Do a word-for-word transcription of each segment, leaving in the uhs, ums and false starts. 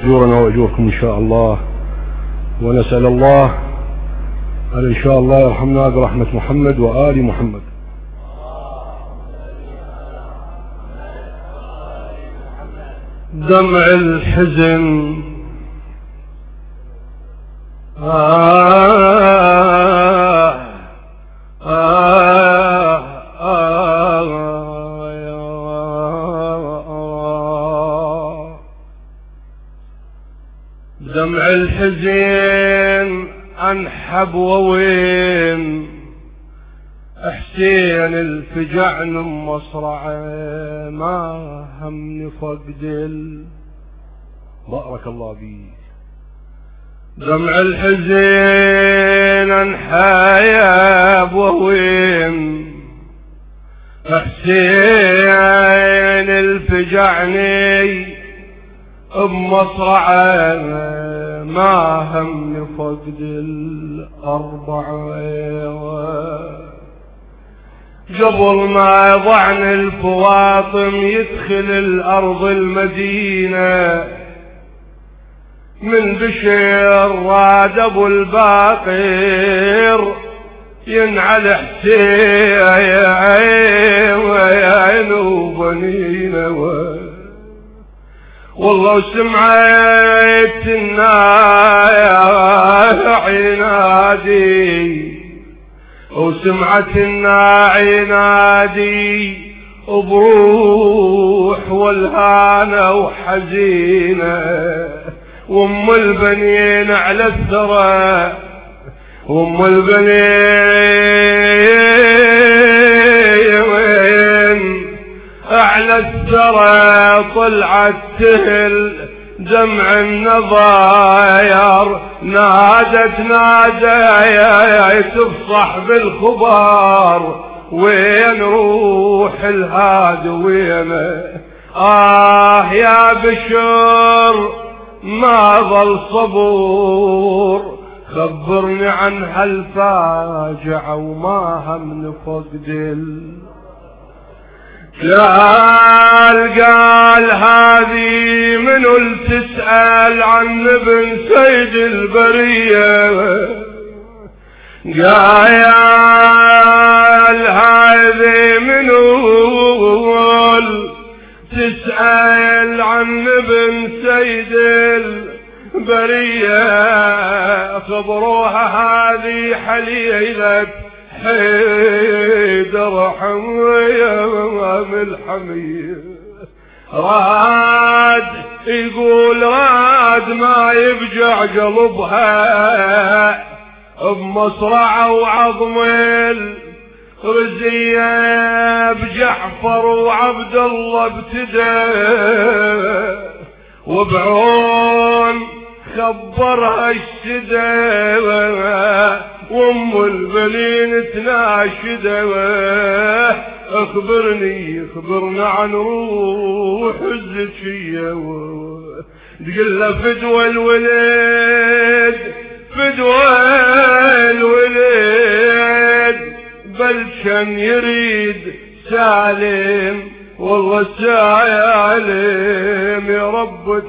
أجورنا وأجوركم إن شاء الله، ونسأل الله أن إن شاء الله يرحمنا برحمة محمد وآل محمد. دمع الحزن آه آه آه آه دمع الحزن أنحب ووين حسين الفجعن مصرعه ما همني فقد ال بارك الله بيك. دمع الحزين انحيب ووين حسين الفجعني بمصرعه ما همني فقد الأربعة قبل ما يضعن الفواطم يدخل الأرض المدينة من بشير راد أبو الباقر ينعل حسين وبنينا والله سمعت الناعي نادي وسمعت الناعي نادي بروح والهانة وحزينة وام البنين على الثرى وام البنين على الثرى طلعت تهل دمع النضاير نادت نادايا تفصح بالخبار وين روح الهاد وين آه يا بشر ما ظل صبور خبرني عن هالفاجعة وما هم فقد ال قال قال هذه منو تسأل عن ابن سيد البرية قال هذه منو تسأل عن ابن سيد البرية خبروها هذه حليلة حيدر حمية الحمية راد يقول راد ما يبجع قلبها بمصرعة وعظم الرزية بجعفر وعبد الله ابتدى وبعون خبرها الشدى وام البنين تناشده اخبرني اخبرنا عن روح الزكية تقول له فدوى الولد فدوى الولد بل كان يريد سالم والله سالم يا رب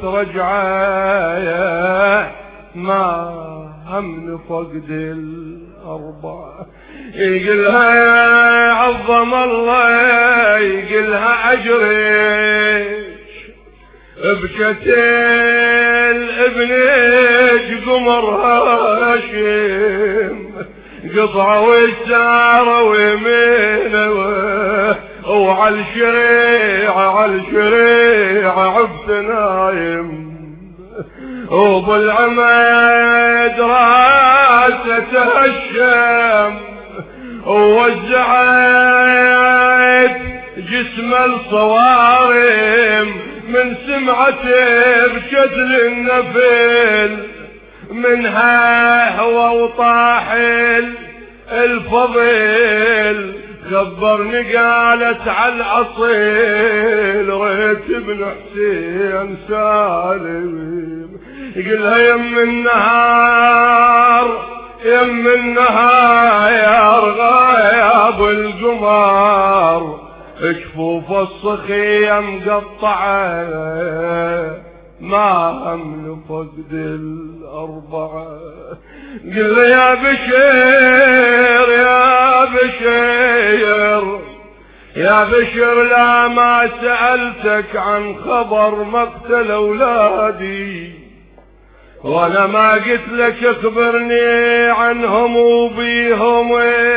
ترجعه ما هم فقد الأربعة يقلها عظم الله يقلها أجريش بكت الابنج قمر هاشم قطعة والسارة ويمينه وعلى الشريعة على الشريعة عبد نايم وبالعماد راسه تهشم ووزعت جسم الصوارم من سمعته بشتل النفل منها هو وطاحل الفضل خبرني قالت على الأصيل ريت ابن حسين سالم يقلها يم النهار يم النهار غايب القمر شفوف الصخية مقطعة ما هم فقد الأربعة. قل له يا بشير يا بشير يا بشير لا ما سألتك عن خبر مقتل أولادي، وانا ما قلت لك اخبرني عنهم وبيهم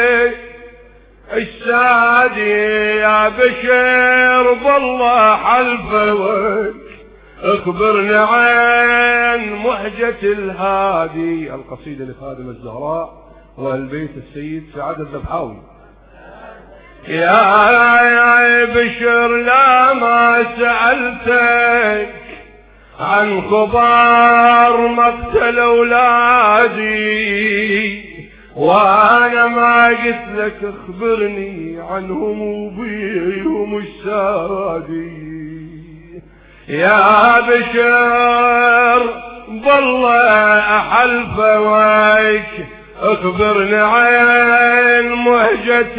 السادي. يا بشير بالله حلفك اخبرني عن محجة الهادي. القصيدة لخادم الزهراء والبيت السيد سعد الذبحاوي. يا يا بشر لا ما سألتك عن خبر مقتل أولادي، وانا ما قلت لك اخبرني عنهم وبيهم السادي. يا بشر بالله احلفك اخبرني عن مهجة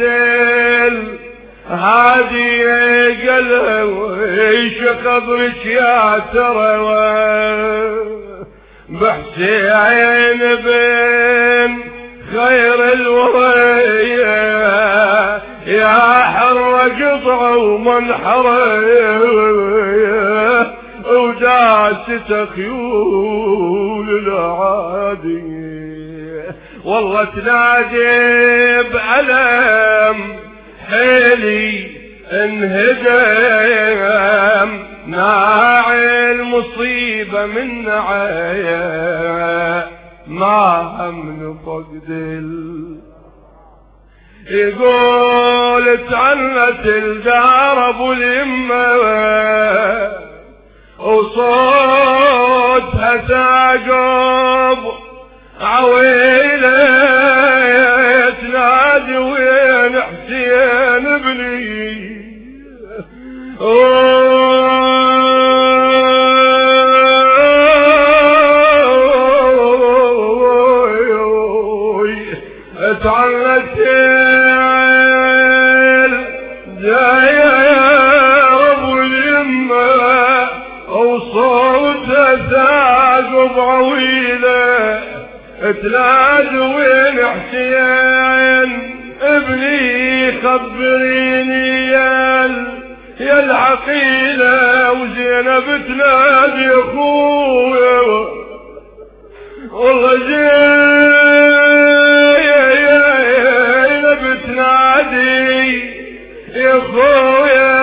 الهادي. قالها ويش خبرك يا ترى بحسين بن خير الورية، يا حر قطع ومنحرة وداست خيول العادي. والله تنادي بألم حيلي انهدم، ناعي المصيبة من نعايا ما هم فقد ال. يقول تعنت الدار ابو اليمة وصوتها تعقب عويلة تنادي وين حسين ابني. اتعنت الداير ابو اليمة وصوتها تعقب عويلة تنادي وين حسين ابني. خبريني يا يا العقيلة وزينب تنادي اخويا. والله زينب تنادي يا اخويا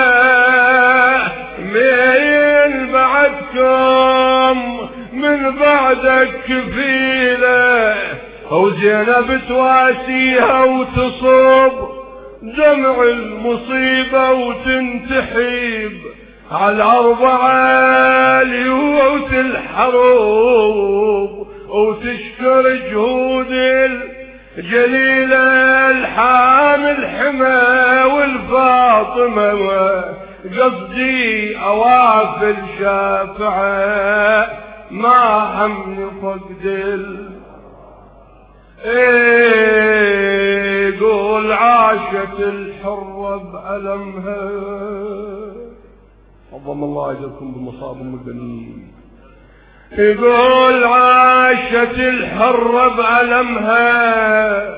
مين بعدكم من بعدك كفيلة. وزينب تواسيها وتصب جمع المصيبة وتنتحب على الأربعة ليوت الحروب وتشكر جهود الجليلة الحامل حما والفاطمة. قصدي أوافل شافعة ما هم فقد ال. ايه قول عاشت الحرة بألمها. عظم الله اجركم بالمصاب المدنيين. يقول عاشت الحرة بألمها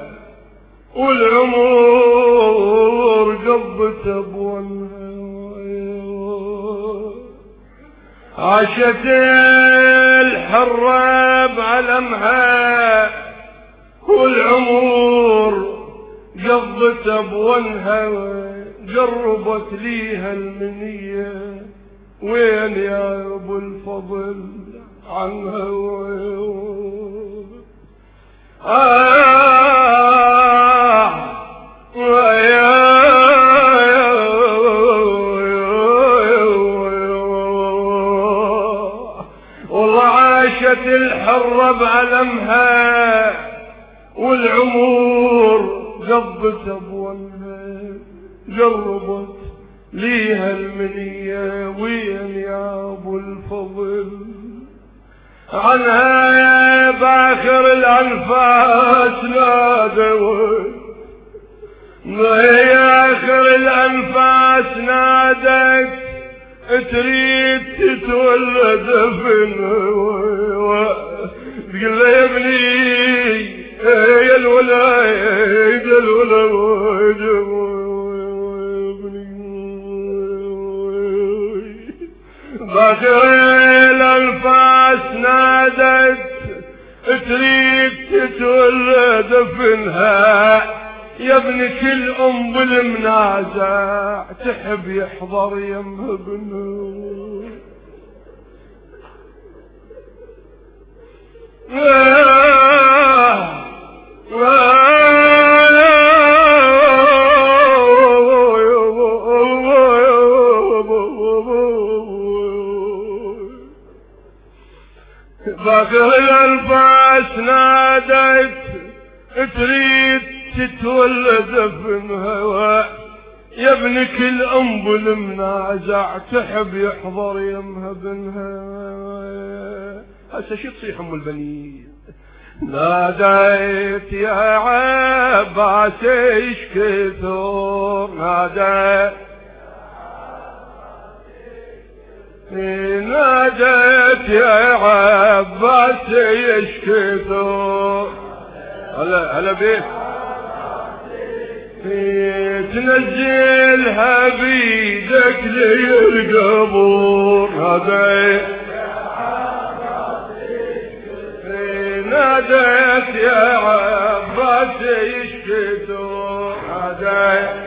والعمر قبت ابوانها. عاشت الحرة بألمها والعمر قضت ابوانها. جربت ليها المنية وين يا ابو الفضل عنها. آه يا والله عاشت الحرة بألمها والعمر قضت ابوانها. جربت ليها المنية وين يا ابو الفضل عنها. يا باخر الانفاس نادوا يا اخر الانفاس نادت تريد تتولد بنها تقول له يا ابني يا الولد يا الولد باخر الانفاس نادت تريد تتولد بنها يا ابن كل ام بالمنازع تحب يحضر يمها ابنها باخر الانفاس نادت تريد تتولد بنها يا ابن كل ام بالمنازع تحب يحضر يمها بنها هسه شو تصيح ام البنين ناديت يا عباس ايش كثر ناديت ناديت يا عباس ايش كثر هلا هلا بيك تنزلها بيدك لي القبور ناديت ناديت يا عباس ايش كثر ناديت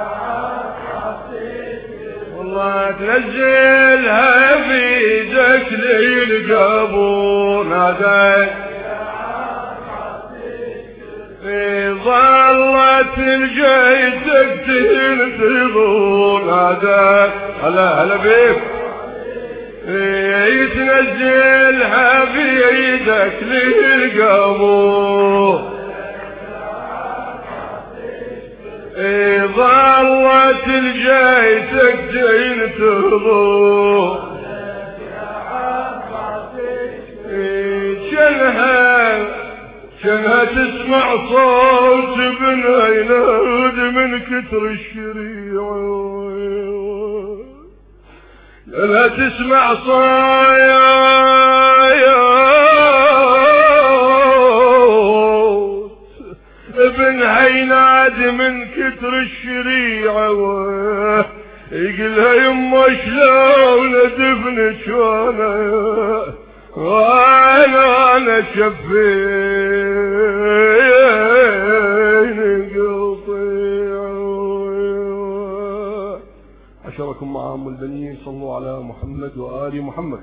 والله تنزلها بيدك لي القبور ناديت ظلت الجيتك تنتظر ناديت هلا هلا بيك يتنزلها بيدك للقبور ظلت الجيتك تنتظر شنها شنها تسمع صوت بنها ينهد من كتر الشريعة شنها تسمع صوت ابنها يناد من كتر الشريعة يقلها يما شلون دفنك وانا وانا انا شفين قطيع عشركم مع ام البنين صلوا على محمد وآل محمد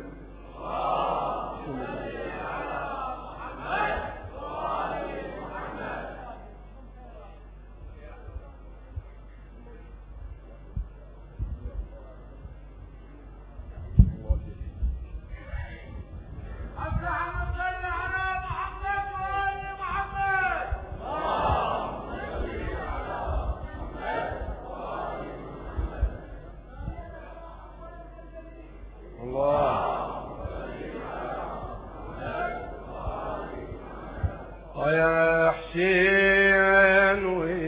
يا حسين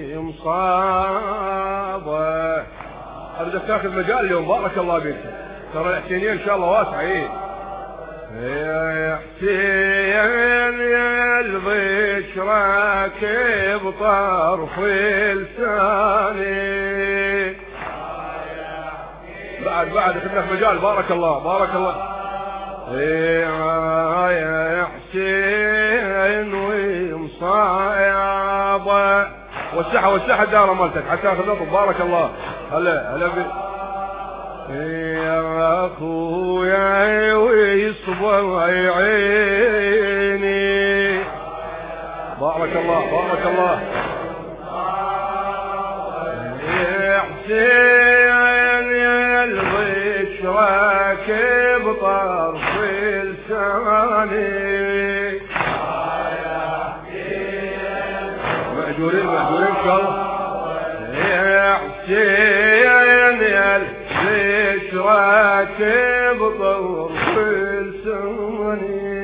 ومصابه اريدك تاخذ مجال اليوم بارك الله بك ترى الحسينيه ان شاء الله واسعه ايه يا حسين يا الضيش راكب طرف لساني بعد بعد اخذنا في مجال بارك الله بارك الله يا حسين ومصايبه وسعها وسعها الدارة مالتك حتى اخذ لطف بارك الله هلا هلا بي يا اخويا ويصبر عيني بارك الله بارك الله يا حسين يا الضيش راكب طرف لساني مأجورين مأجورين ان شاء الله يا حسين يا الضيش راكب طرف لساني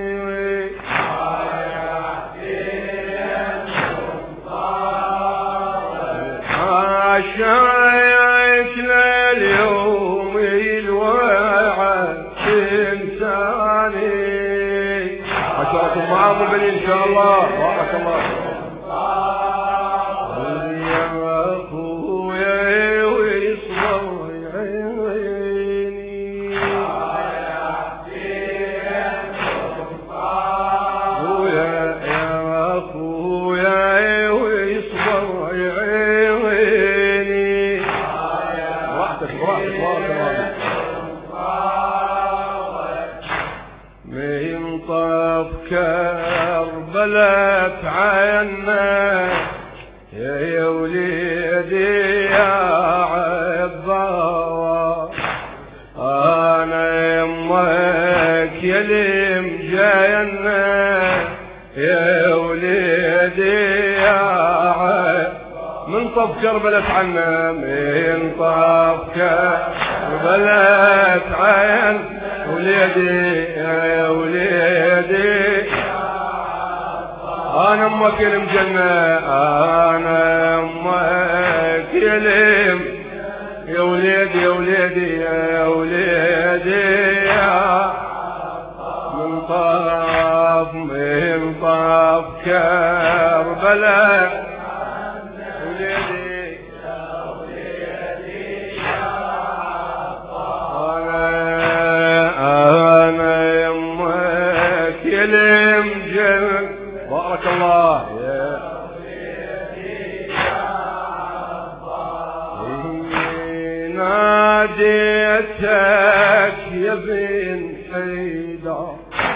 عشايك لليوم الوالي حشركم معهم البنين ان شاء الله. بارك الله يا اخويا ويصبر عيني ويا يا اخويا ويصبر عيني راحتك راحتك راحتك من طف كربلاء عنا يا وليدي يا عالضوى انا يمك يا المجاينا يا وليدي يا عال من طف كربلاء عنا من طف كربلاء عنا وليدي يا وليدي انا امك المجنة انا امك يلم يا وليدي يا وليدي يا وليدي يا من طاف من طاف كربلاء وليدي يا وليدي انا انا يمك يلم جن بارك الله يا ناديتك يا بن حيدر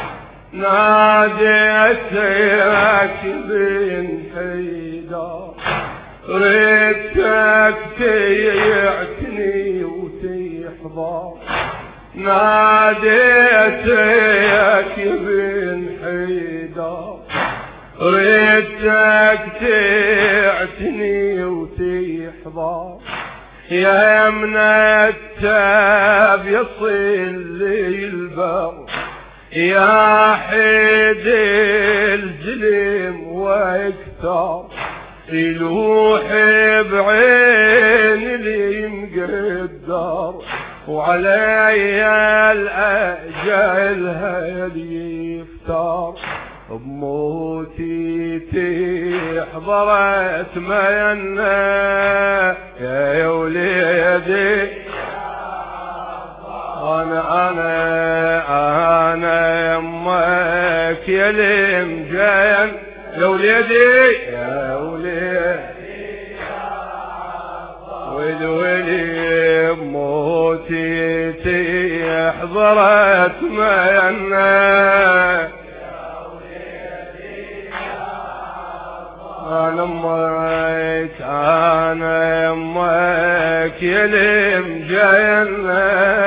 ناديتك بن حيدر ريتك تيعتني وتحضر ناديتك بن حيدر ريتك تعتني وتحضر يا من التاب يصل لي البر يا حيد الجلم واكثر يلوح بعين اللي مقدر وعلي الاجل هدي يفتر بموتي تحضر اتمنى يا وليدي انا انا انا يمك يا المجان يا وليدي يا وليدي ويلي بموتي تحضر اتمنى انا امك انا امك يا المجنة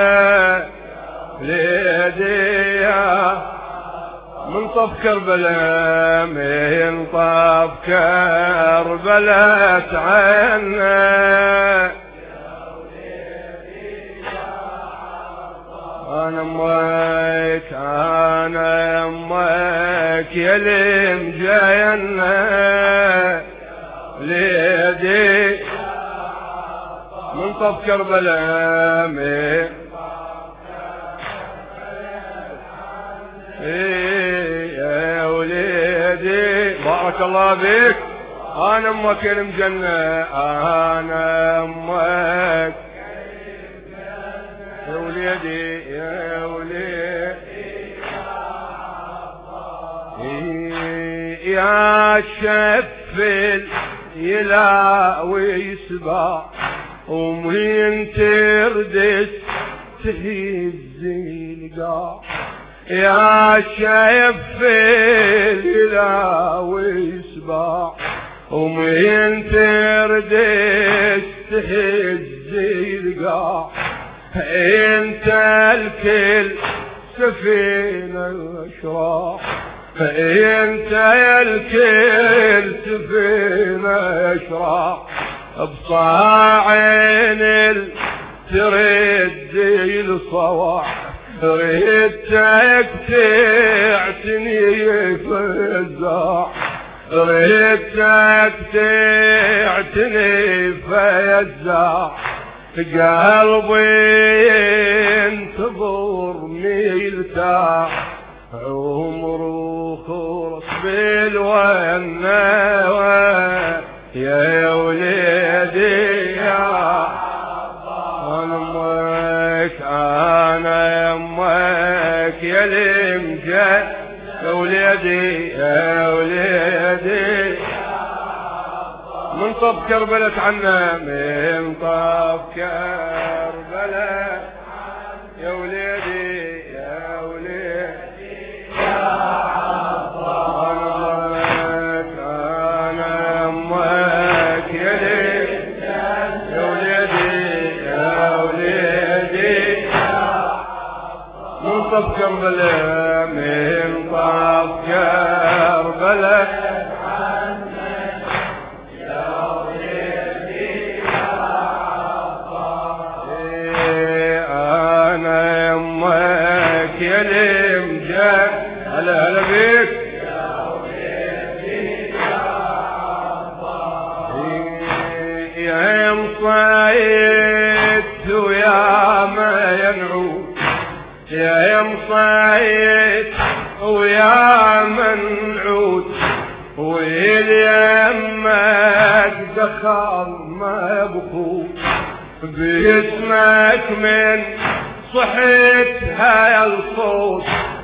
ليدي من طف كربلاء من طف كربلاء عنا انا امك انا امك يا المجنة ليدي من طف كربلاء من يا وليدي بارك الله بك انا امك المجنة انا امك يا وليدي يا وليدي يا شفل يلا ويسبع ومين تردس تهز القاع يا شفل يلا ويسبع ومين تردس تهز القاع انت الكل سفينة الاشراع انت الكل سفينة اشراع بصاعين ترد الصواع ريتك تعتني في الزاع ريتك تعتني في الزاع قلبي ينتظر ميلتاح عمره بالوناوى يا وليدي يا امك انا امك يا المجد يا وليدي يا وليدي من طب كربلة عنا من طب كربلة يا وليدي يا وليدي يا امك انا امك يا وليدي يا وليدي من طب كربلة من طب كربلة يا المجد هلا هلا بيك يا وليدي يا مصايد ويا ما ينعود يا مصايد ويا منعود واليمك دخل ما بخوف باسمك من صحيتها يا الصوت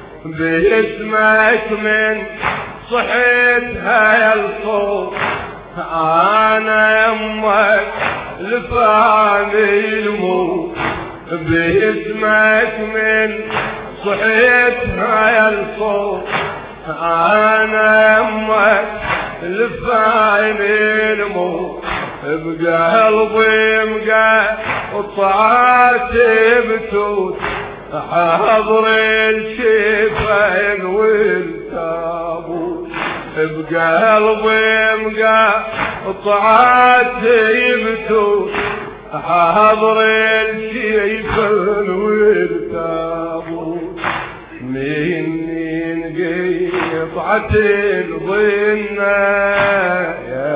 باسمك من صحيتها يا الصوت انا يمك لفاني الموت باسمك من صحيتها يا الصوت انا يمك لفاني الموت بقلبي مقا وطعات بتوت حاضر الشفاين والتابوت بقلبي مقا وطعات بتوت حاضر الشفاين والتابوت مني قطعة الظنة يا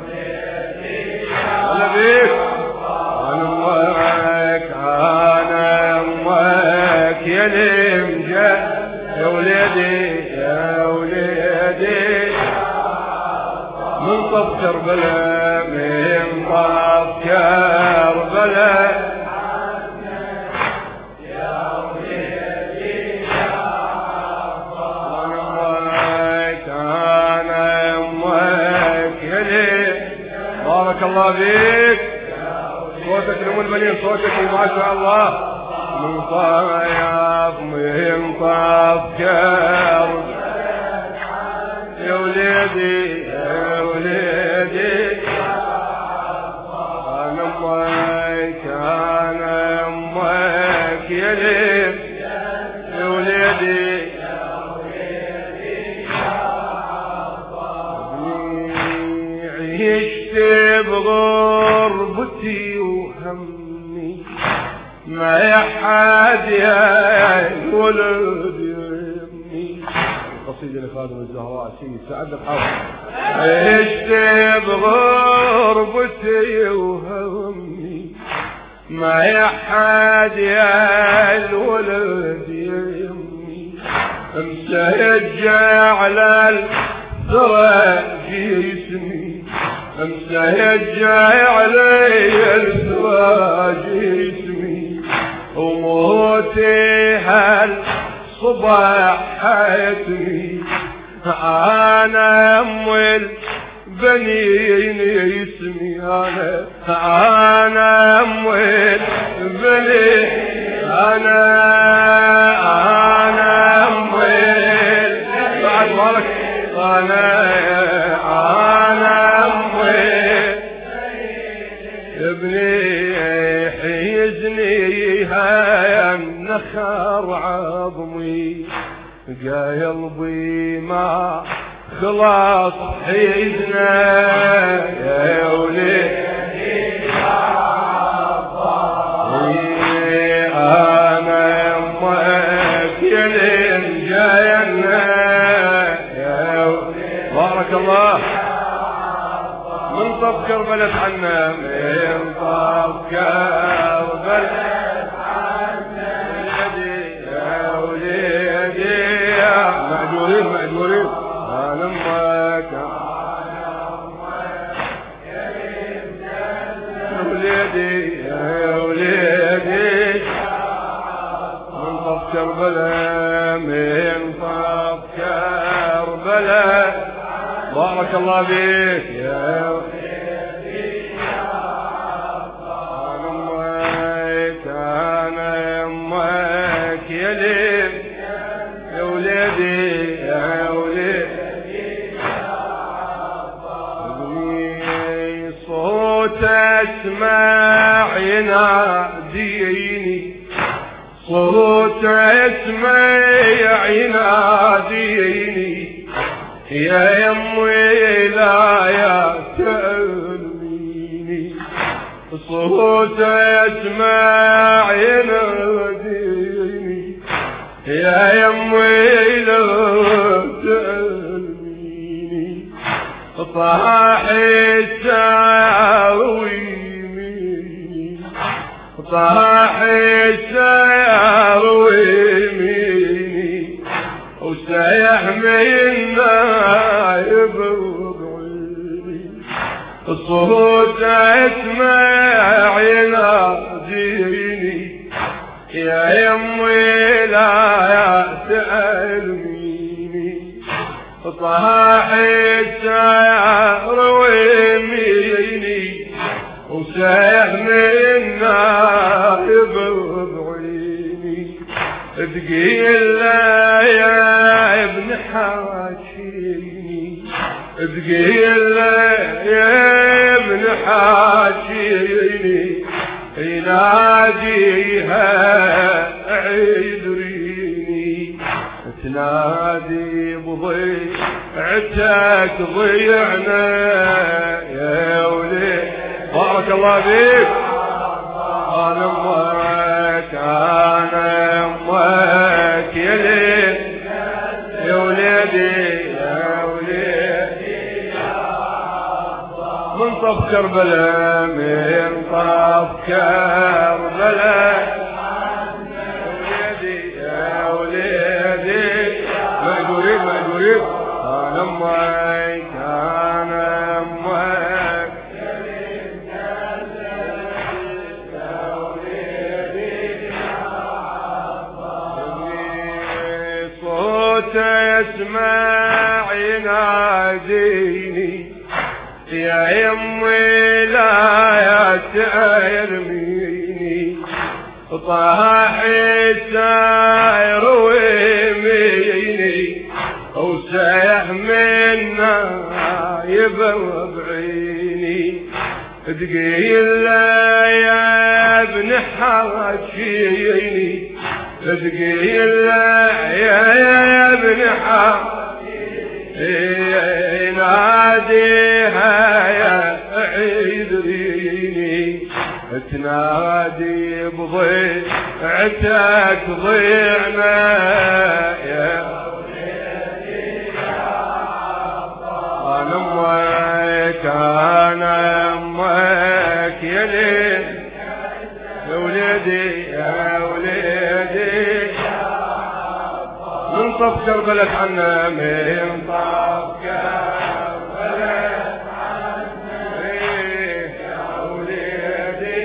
بيك انا امك انا امك يا المجد يا وليدي يا وليدي من طب كربلاء من طب كربلاء يا وليدي انا امك انا امك يا ليدي بارك الله فيك صوتك لمن بنين صوتك ما شاء الله من طايف من طاف كرب يا وليدي يا وليدي انا امك انا امك يا ليل يا وليدي عشت بغربتي وهمي ما يحد يا ولد يمي قصيدة لخادم الزهراء سيد سعد الحافظ عشت بغربتي وهمي ما يحد يا الولد يمي مسجع على الثرى جسمي مسجع علي الثرى جسمي وموتي هالصباح حيتني انا ام البنين اسمي انا انا ام البنين انا انا ام بعد مالك انا انا ام ابني حيزني هاي النخر عظمي قلبي ما خلاص حيزنا يا وليدي انا امك يا لين جاينا يا بارك الله من طب كربلة عنا من طب كربلة عنا يا وليدي مأجورين مأجورين انا امك يا وليدي يا وليدي من طف كربلاء من طف كربلاء بارك الله بك يا وليدي انا امك انا امك يا ليل يا وليدي يا وليدي صوت اسمع يناديني صوت اسمع يناديني يا يمي لا يا تأميني صوت اسمع يناديني يا يمي لا تأميني طاح الساعة ويميني طاح الساعة ويميني وسيحمي النايب وضعيني الصوت اسمع يناديني يا يمي لا تألميني صاح السيار ويميني وسيحمي النايب وضعيني تقيل يا ابن حاشيني تقيل يا ابن حاشيني يناديها عذريني تنادي بضيعتك ضيعنا يا ولي بارك الله فيك انا امك انا امك يا ليل يا وليدي يا وليدي من طف كربلاء من طف كربلاء وليدي يا وليدي ما يريد ما يريد انا امك انا امك اسمع يناديني يا يمي لا ترميني طاح الساير ويميني وسيحمي النايب وبعيني تقيل يا ابن حاشيني تقيل يا ابن حاشيني ناديها يا عذريني تنادي بضيعتك ضيعنا يا انا امك انا امك يا ليل يا وليدي يا وليدي من طف كربلاء عنا من طف كربلاء عنا يا وليدي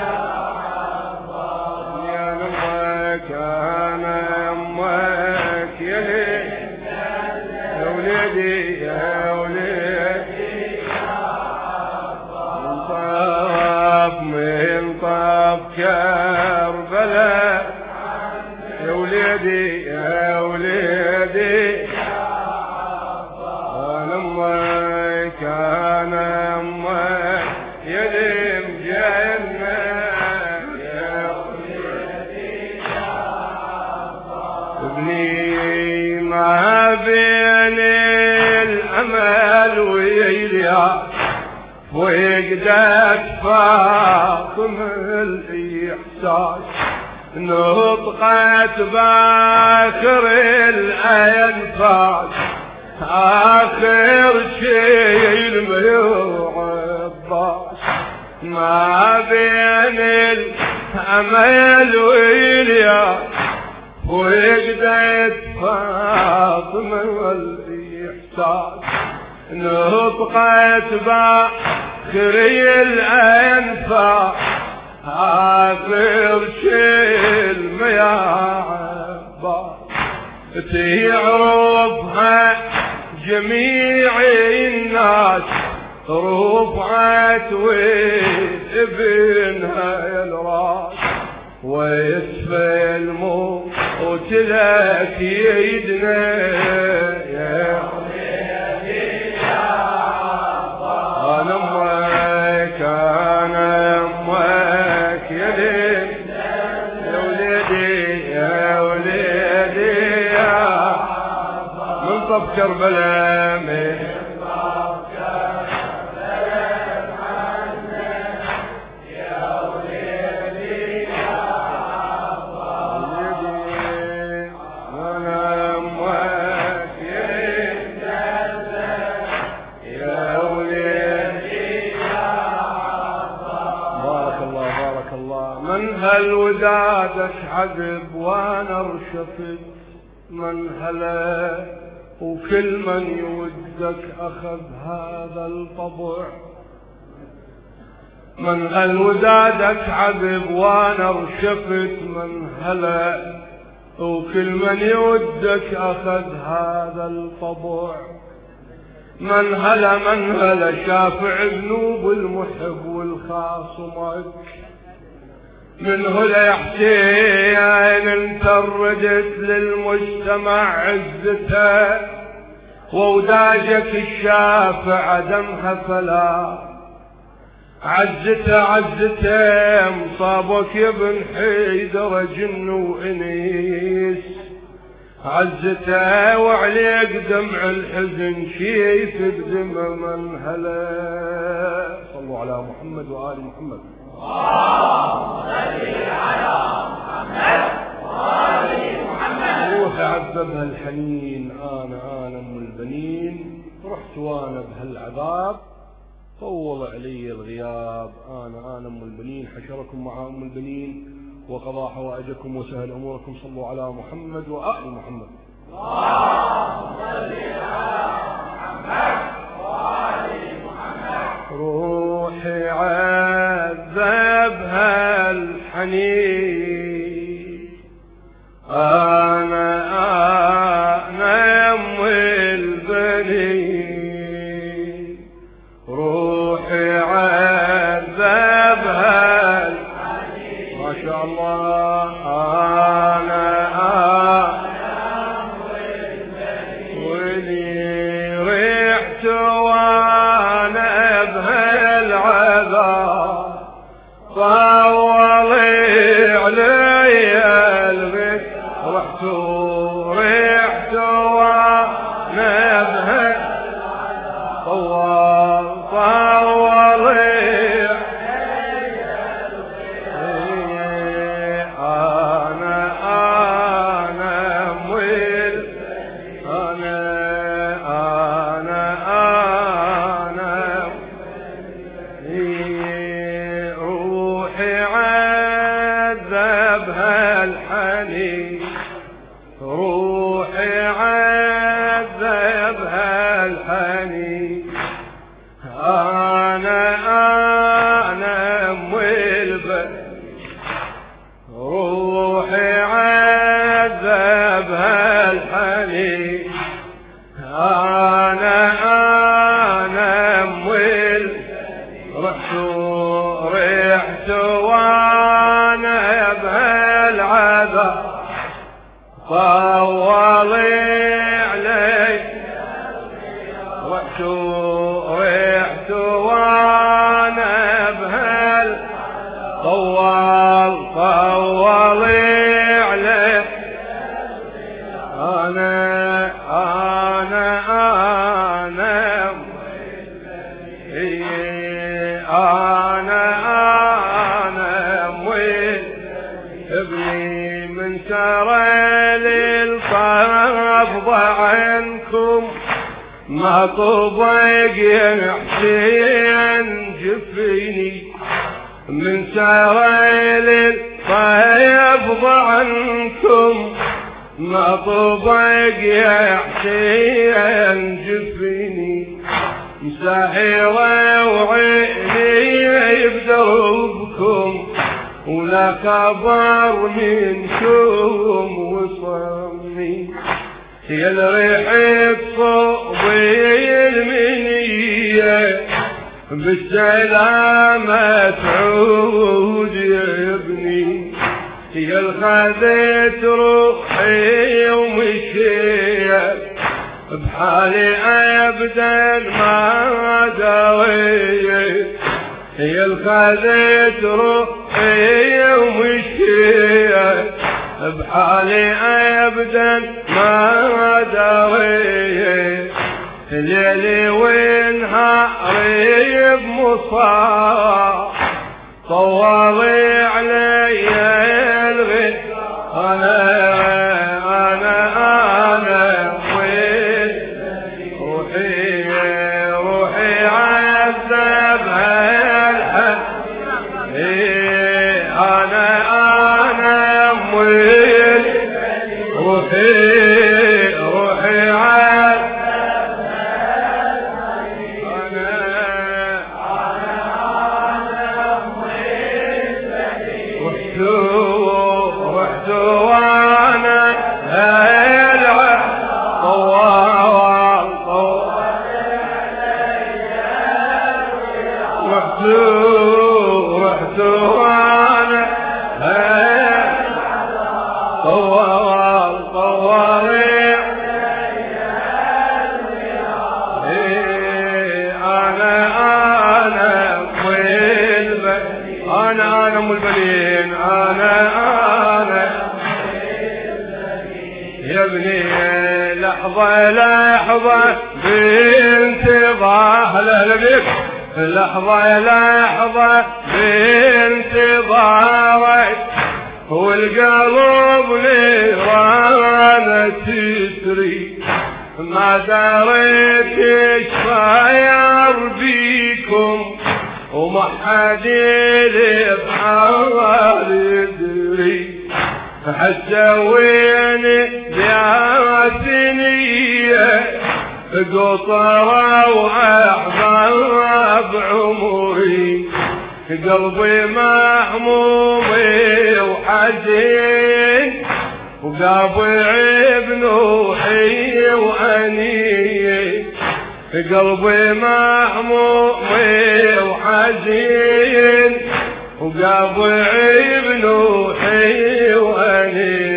يا امك انا امك يا ليل يا وليدي يا وليدي من طف من طف كربلاء يا وليدي يا وليدي انا امك انا امك يا ليم جنة يا وليدي ابني ما بين الامل ويليا ويقدك فاطم الاحساس نطقت باخر الانفاس اخر شيء المعباس ما بين الامل والياس وقدت فاطمة الإحساس نطقت باخري الأنفاس آخر كلمة يا عباس تعرفها جميع الناس رفعت وابنها الراس ويسفى الموت لك يدنا يا أنا أمك أنا أمك يا ليل يا وليدي يا وليدي يا من طب كربلاء من هالودادك عذب وانا ارشفت من هلا وكل من يودك اخذ هذا الطبع من هالودادك عذب وانا ارشفت من هلا وكل من يودك اخذ هذا الطبع من هلا من هلا شافع ذنوب المحب والخاصمك منه لا حسين انت ردت للمجتمع عزته ووداجك الشافع دمها فلا عزته عزته مصابك يا ابن حيدر جن وانيس عزته وعليك دمع الحزن شيف بدمع من هلا صلوا على محمد وآل محمد اللهم صل على محمد وآل محمد روح عذبها الحنين انا انا ام البنين رحت وانا بهالعذاب طول علي الغياب انا انا ام البنين حشركم مع ام البنين وقضى حوائجكم وسهل اموركم صلوا على محمد وآل محمد اللهم صل على محمد وآل محمد روحي عذبها الحنين انا انا ام البنين روحي عذبها الحنين ما شاء الله انا انا ام البنين ولي ريحت وانا بهالعذاب طولي علي البيت رحت ورحت وانا بهالعذاب طول طولي انا انا مويل انا انا انا روحي عذبها الحنين روحي عذبها الحنين انا انا ام البنين روحي عذبها الحنين انا انا ام البنين رحت رحت وانا بهالعذاب طولي علي رحت رحت وانا بهال طول طولي علي انا انا انا انا انا مويل ابني من سرى للقبض عنكم ما طبق يا حسين جفيني من سرى للقبض عنكم مطبق يا حسين جفني مساحرة وعيني بدربكم ولا خبر منكم وصمي يا الريح صوبي المنية بالسلامة تعود يا ابني يا الخذيت روحي ومشيت بحالي ابدا ما داويت يا الخذيت روحي ومشيت بحالي ابدا ما داويت ليلي ونهاري بمصاب طوالي علي الغي انا انا انا وين روحي روحي عذبها الحد انا انا وين روحي روحي رحت وانا طوال طوالي انا انا والبنين انا انا ام البنين انا انا يا ابني لحظة لحظة بانتظار لهلبك لحظة لحظة بانتظارك والقلب نيرانة تسري ما دريت ايش صاير بيكم وما حد لي بحال يدري حسويني بياسنية قطرة وأحباب عمري قلبي مهمومي وحزين وقابع بنوحي وأني قلبي مهمومي وحزين وقابع بنوحي وأني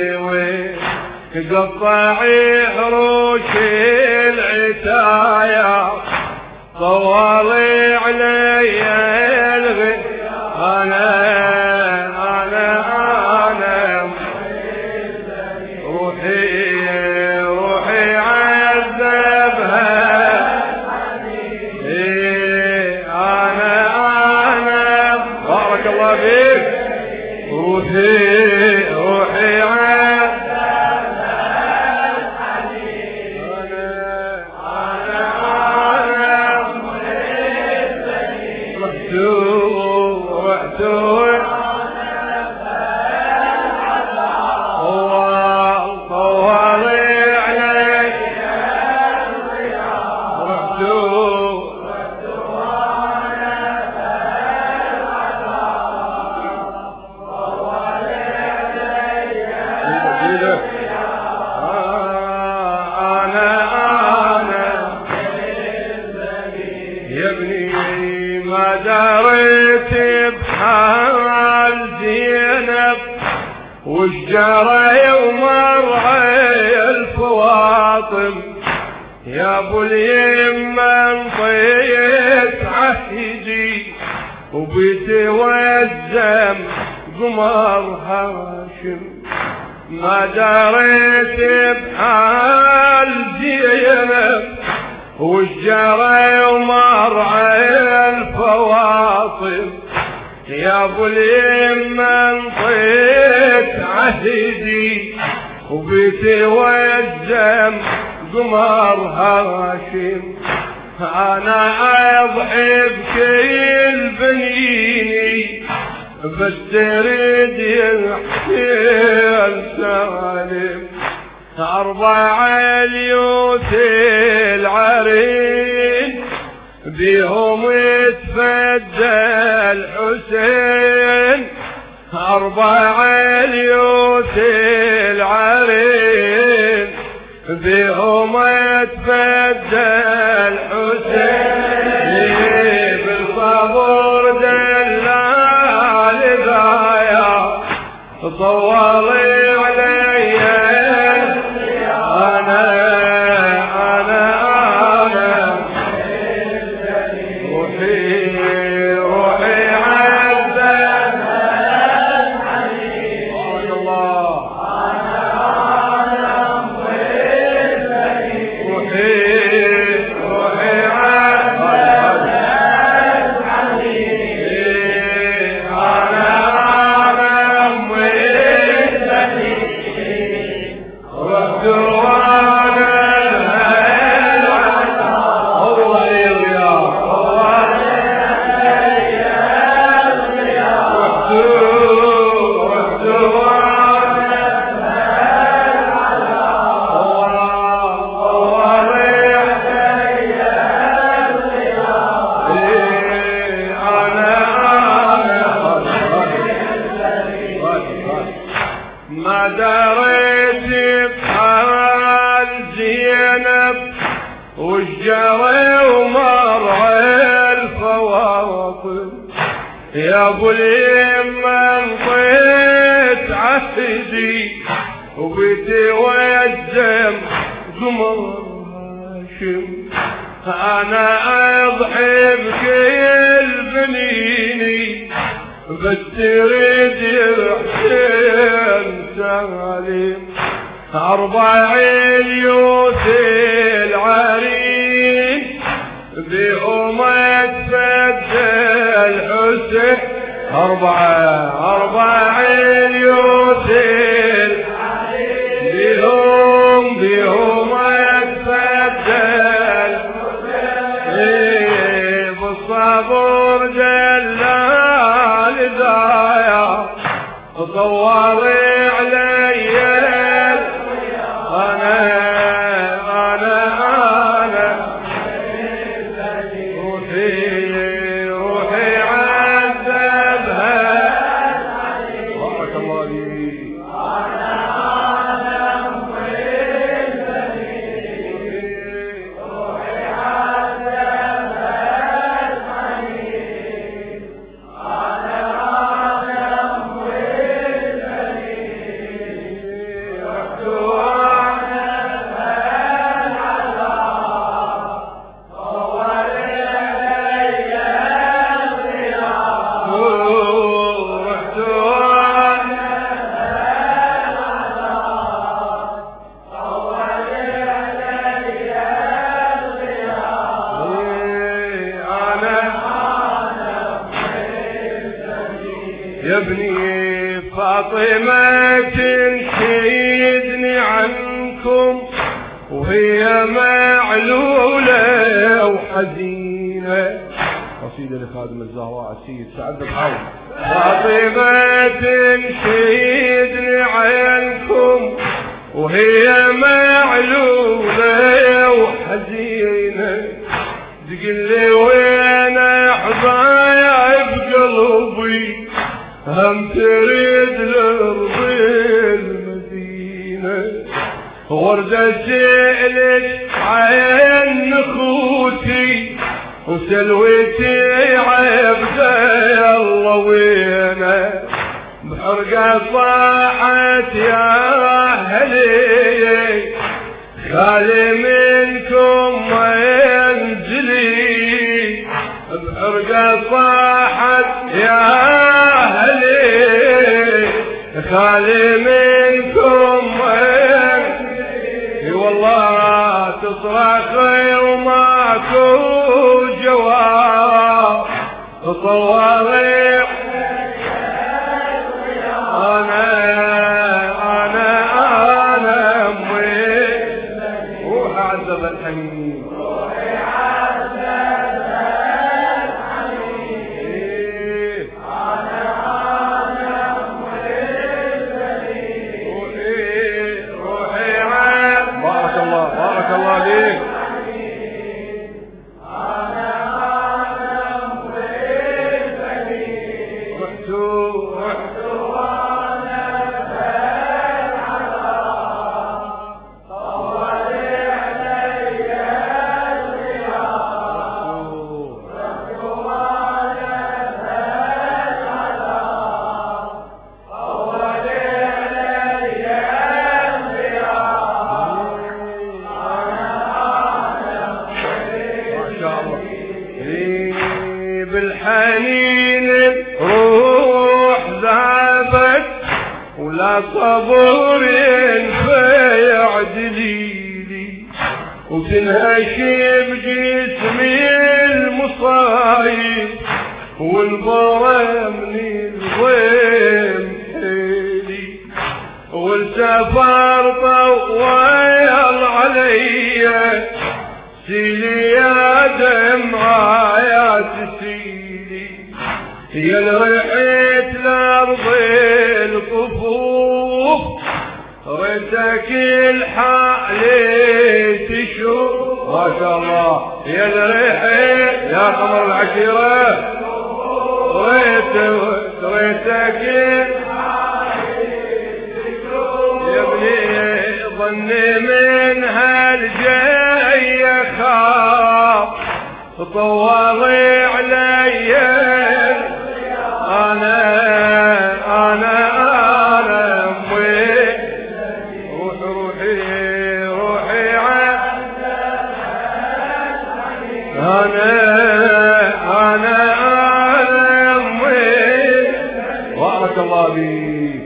قطعي حروش العتايا طوالي علي الغي انا انا انا روحي روحي عذبها انا انا بارك الله فيك روحي روحي يا ابني ما دريت بحال زينب وش جرى يوم رعي الفواطم يا ابو اليمه انطيت عهدي وبيتوزم قمر هاشم ما دريت بحال زينب وش جرى ومرعى الفواطم يا ابو اليمه انطيت عهدي وبيتوزم قمر هاشم انا اضحي بكل بنيني بس تريد الحسين سالم أربع اليوت العرين بيهم يتفدى الحسين. أربع اليوت العرين بيهم يتفدى الحسين. بالصبر دلال ذايا طولي علي أنا أنا أنا روحي روحي عزة بارك الله روحي روحي ما دريت بحال زينب والجري ومرعى الفواطم يا ابو اليمه انطيت عهدي وبتوزم قمر هاشم. انا اضحي بكل بنيني بس تريد الحسين سالم. أربع اليوت العرين بهم يتفدى الحسين. أربعة أربع اليوت العرين بهم بهم يتفدى الحسين. بالصبر دلال ذايا طولي علي أنا أنا أنا روحي روحي عذبها بارك الله فيك. يا ابني فاطمة تنشدني عنكم وهي معلولة وحزينة. قصيدة لخادم الزهراء السيد سعد الحوض. فاطمة تنشدني عنكم وهي معلولة وحزينة. تقول لي وين حبايب قلبي هم تريد لأرض المدينة. وردة سئلت عين نخوتي وسلوتي عبدة الله وينه. بحرقة صاحت يا أهلي خالي منكم ما ينزلي. بحرقة صاحت يا أهلي خالي منكم ما ينزلي. والله تصرخي وماكو جواب طوالي أنا أنا أنا أمي روح عذب الحنين روحي عذب الحنين أنا أنا أمي روحي روحي بالحنين روح ذابت ولا صبر ينفع دليلي وتنهشم جسمي المصايب والبرى من الغيم حيلي والسفر طويل علي سيلي يا دمعة يا تسيلي يا ريحت لأرض الكفوف ريتك الحالي تشوف ما شاء الله يا ريحت يا قمر العشيرة ريتك ريتك يا ابني ظني من هالجاي خاف طوالي علي انا انا انا امي روح روحي روحي انا انا انا امي بارك الله بيك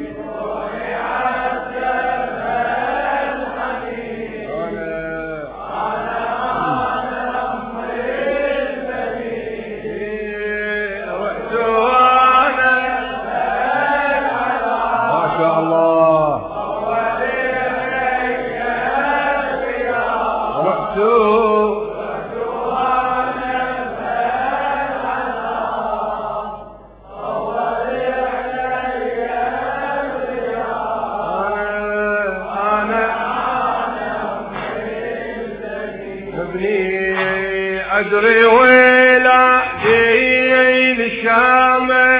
أدري ويلا دين الشام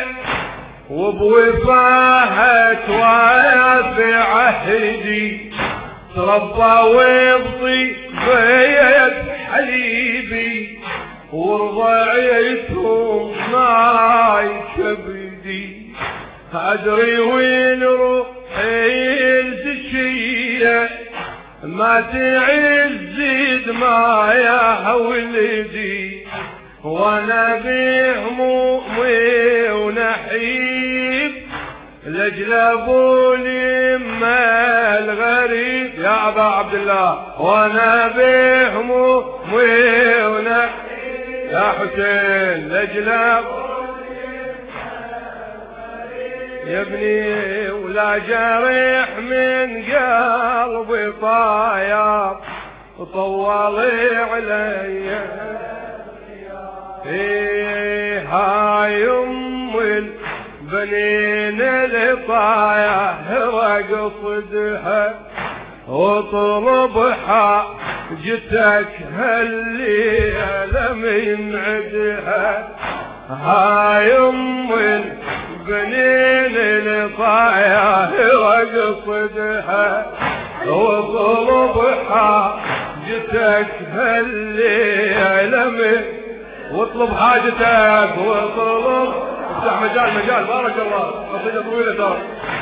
وبوفاها توافي عهدي تربى ويبطي بيد حليبي ورضعيتهم ماي كبدي أدري وين روحي الزكية ما تعز ما يا ولدي وانا بهمومي ونحيب لجلبوني ما الغريب يا ابا عبد الله وانا بهمومي ونحيب يا حسين لجلبوني يا ابني ولا جريح من قلبي طاير طولي علي ايه هاي ام البنين اللي طاير اقصدها واطلب حاجتك هالليله من عدها هاي ام البنين اللي طاير اقصدها واطلب حاجتك هالليله واطلب حاجتك واطلب افتح مجال مجال بارك الله قصيده طويله ترى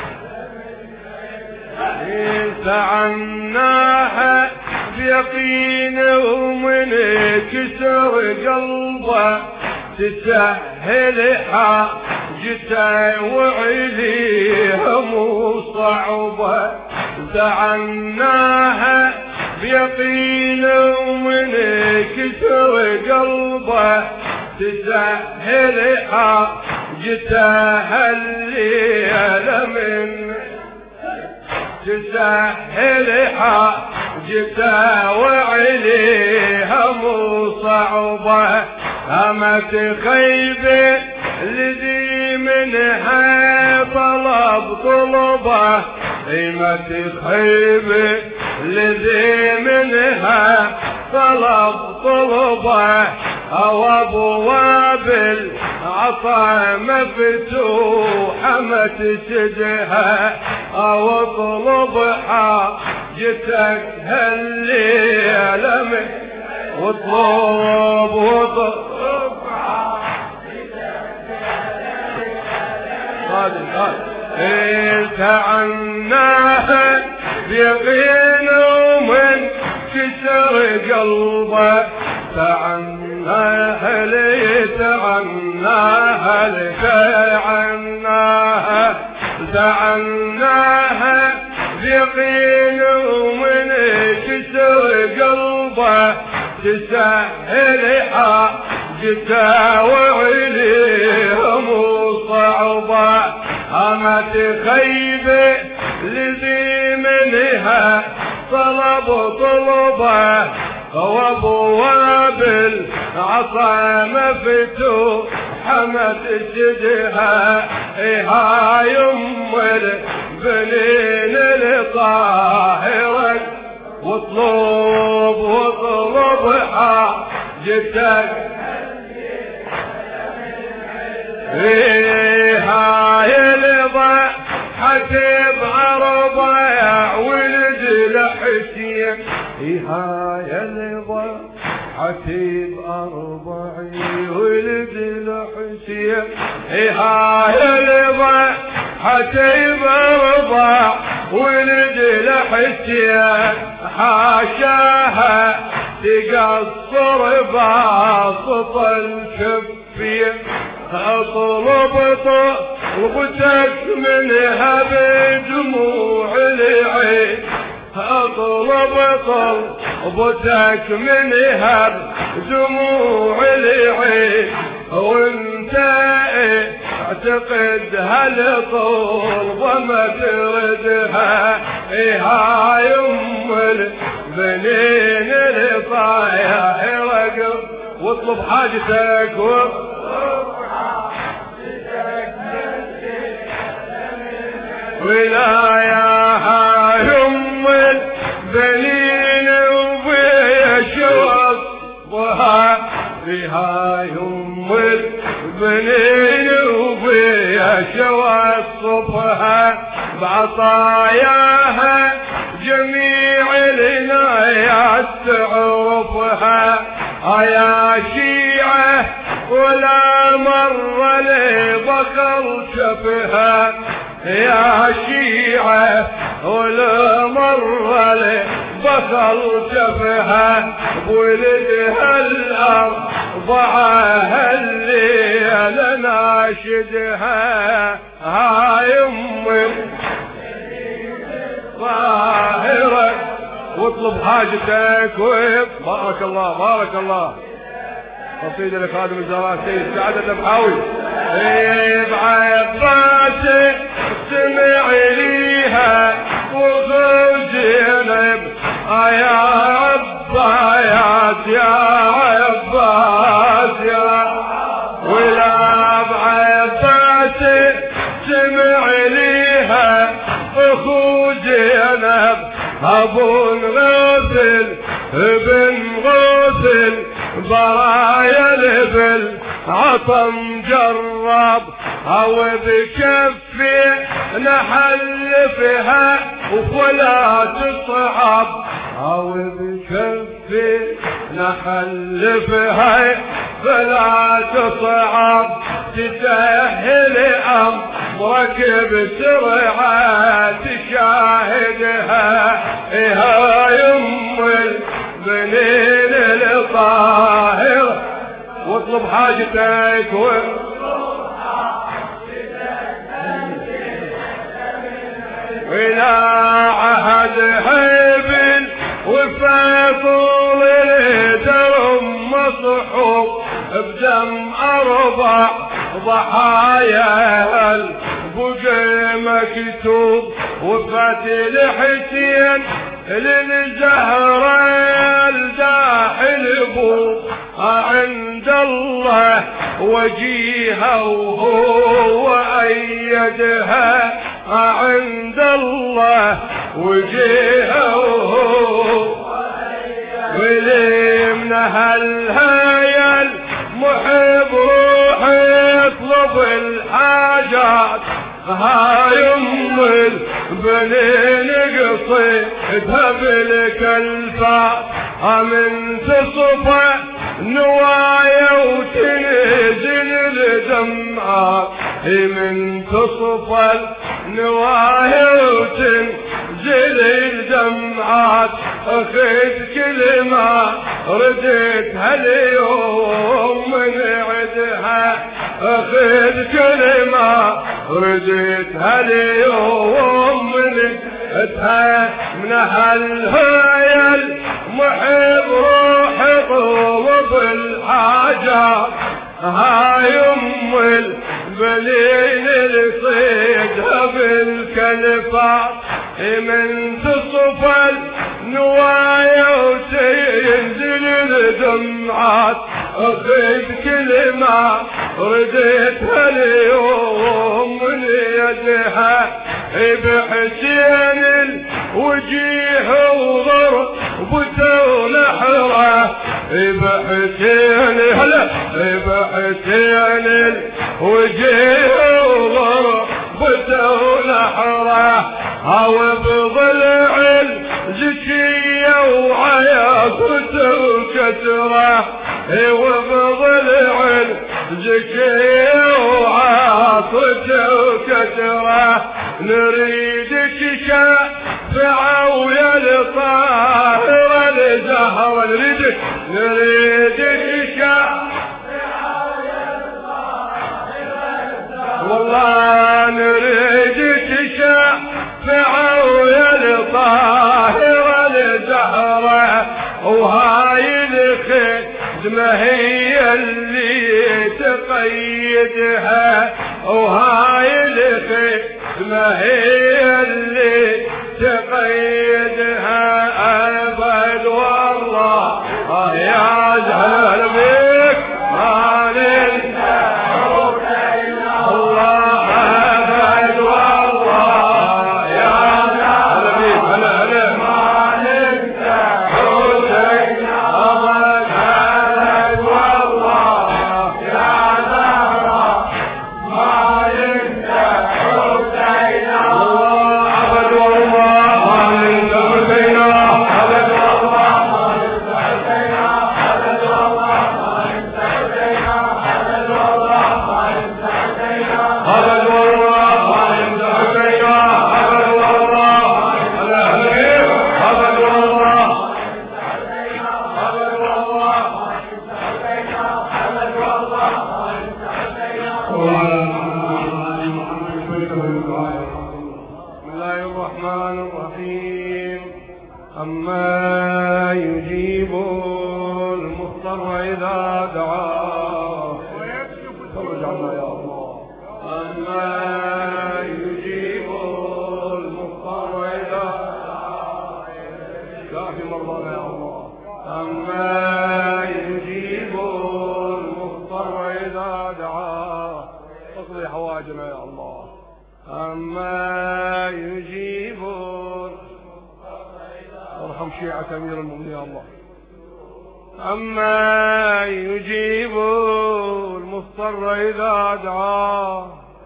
انت عناها بيقين ومن كسر قلبه تسهل حاجته وعليها مو صعبه تعناها بيقين ومن كسر قلبه تسهل حاجته الليله من تسهل حاجته وعليها مو صعبه اما تخيبه الذي منها طلب طلبه اما تخيبه الذي منها طلب طلبه او ابواب العطا مفتوحه ما تسدها او اطلب حاجتك هالليله واطلب واطلب صادق صادق انت عناها بيقين ومن كسر قلبه تعناها لي تعناها لي تعناها تعناها يقين ومن كسر قلبه تسهل حاجته وعليهم صعبه أما تخيبه لذي منها طلب طلبه وابواب العصا مفتوح حمد سدها إيها يم البنين الطاهرة واطلب واطلب حاجتك إيها يلضى حتب عربة ولد الحسين إيها يلضى حتب أربعي ولد الحسين إيها يلضى حتب أربع ولد الحسين حاشاها تقصر باسط الكفين اطلب طلبتك منها بدموع العين اطلب طلبتك منها بدموع العين وانت اعتقد هالطلبة ما تردها ايها يم البنين اللي طايح رقب واطلب حاجتك ولا يا يم البنين وبيا شوصها فيها يم البنين وبيا شوصها بعطاياها جميع العنايات تعرفها يا شيعة ولا مرة لي بخل شفها يا شيعة ولا مرة لي بخل شفها بولدها الأربعة الليل ناشدها هاي أمي ظاهرة واطلب حاجتك بارك الله بارك الله. قصيدة لخادم الزهراء السيد سعد النبحاوي. بعباسي سمع ليها وزينب يا عباس يا عباس يا ولا بعباسي سمع ليها اخو زينب ابو غسل ابن غسل برايا الابل عطم جرب او بكفي نحلفها ولا تصعب او بكفي نحلفها فلا تصعب تسهل امرك بسرعه تشاهدها يا يم البنين الطاهر واطلب حاجتك ولا عهد هيبل وفاطول الدرم مصحوب بدم اربع ضحايا البقي مكتوب وفات الحسين للزهرة الداحل بو عند الله وجيها وهو أيدها عند الله وجيها وهو ولمنها الهيل محب روح يطلب الحاجات هاي ام البنين قصيدها بالكلفات من تصفى نوايا وتنزل الدمعات من تصفى نوايا وتنزل الدمعات اخذ كلمات رديتها اليوم من عدها أخذ كلمة رديتها اليوم من عدها من أهلها يا المحب روح قوض الحاجة هاي أم البليل اللي صيدها بالكلفات من تصفى النوايا وتنزل الدمعات أخذ كلمة رديتها اليوم من يدها بحسين الوجيه وضربته ونحره بحسين هلا بحسين الوجيه وضربته ونحره أو بضلع الزكية وعياطته وكسره وبضلع الزكية وعياطته وكسره نريدك شافعة ويا الطاهرة الزهرة نريدك نريدك شافعة ويا الطاهرة الزهرة والله نريدك شافعة ويا الطاهرة الزهرة وهاي الخدمة هي اللي تقيدها وهاي الخدمة هي اللي تقيدها أبد والله يا زهر بك ما ننسى الله أبد والله يا زهر بك هلا هلا ما ننسى حسين أبد أبد والله يا زهر ما ننسى حسين الله أبد والله ما ننسى حسين أبد والله ما ننسى حسين أبد والله ما ننسى حسين أبد والله ما ننسى حسين أبد والله ما ننسى حسين أبد والله هلا هلا أبد والله أبد والله ما ننسى حسين أبد والله ما ننسى حسين بسم الله الرحمن الرحيم أما يجيب المضطر إذا دعاه فرج عنا يا الله أما يجيب المضطر إذا دعاه كافي مرضانا يا الله أما يجيب المضطر إذا دعاه اقضي حوائجنا يا الله أما يجيب ارحم شيعة أمير المؤمنين يا الله أما يجيب المضطر إذا دعاه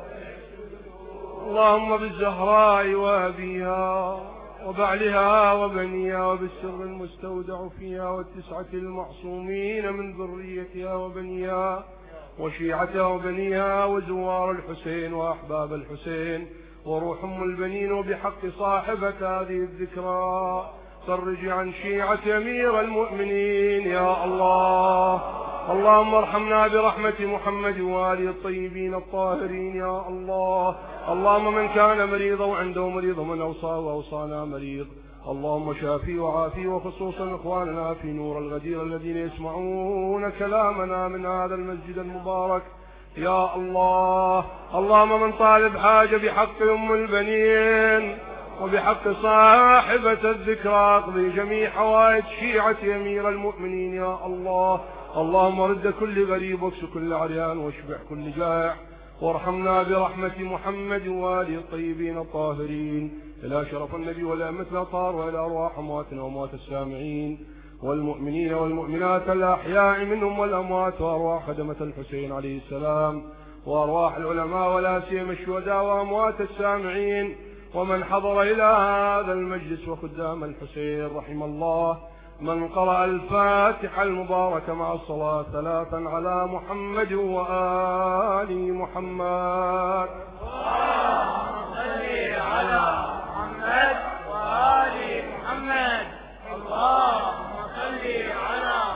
اللهم بالزهراء وأبيها وبعلها وبنيها وبالسر المستودع فيها والتسعة المعصومين من ذريتها وبنيها وشيعتها وبنيها وزوار الحسين وأحباب الحسين وروح أم البنين وبحق صاحبة هذه الذكرى فرج عن شيعة أمير المؤمنين يا الله اللهم ارحمنا برحمة محمد وآله الطيبين الطاهرين يا الله اللهم من كان مريضا وعنده مريض ومن أوصاه وأوصانا مريض اللهم شافي وعافي وخصوصا إخواننا في نور الغدير الذين يسمعون كلامنا من هذا المسجد المبارك يا الله اللهم من طالب حاجة بحق أم البنين وبحق صاحبة الذكرى اقضي جميع حوائج شيعة أمير المؤمنين يا الله اللهم رد كل غريب واكس كل عريان واشبع كل جائع وارحمنا برحمة محمد وآله الطيبين الطاهرين إلى شرف النبي والأئمة الأطهار وإلى أرواح أمواتنا وأموات السامعين والمؤمنين والمؤمنات الأحياء منهم والأموات وأرواح خدمة الحسين عليه السلام وأرواح العلماء ولا سيما الشهداء وأموات السامعين ومن حضر إلى هذا المجلس وخدام الحسين رحم الله من قرأ الفاتحة المباركة مع الصلاة ثلاثا على محمد وآل محمد. اللهم صل على محمد وآل محمد. اللهم صل على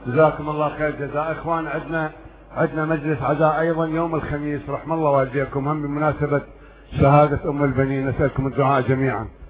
جزاكم الله خير جزاء. اخوان عندنا عندنا مجلس عزاء ايضا يوم الخميس، رحم الله والديكم، هم بمناسبة شهادة ام البنين، نسألكم الدعاء جميعا.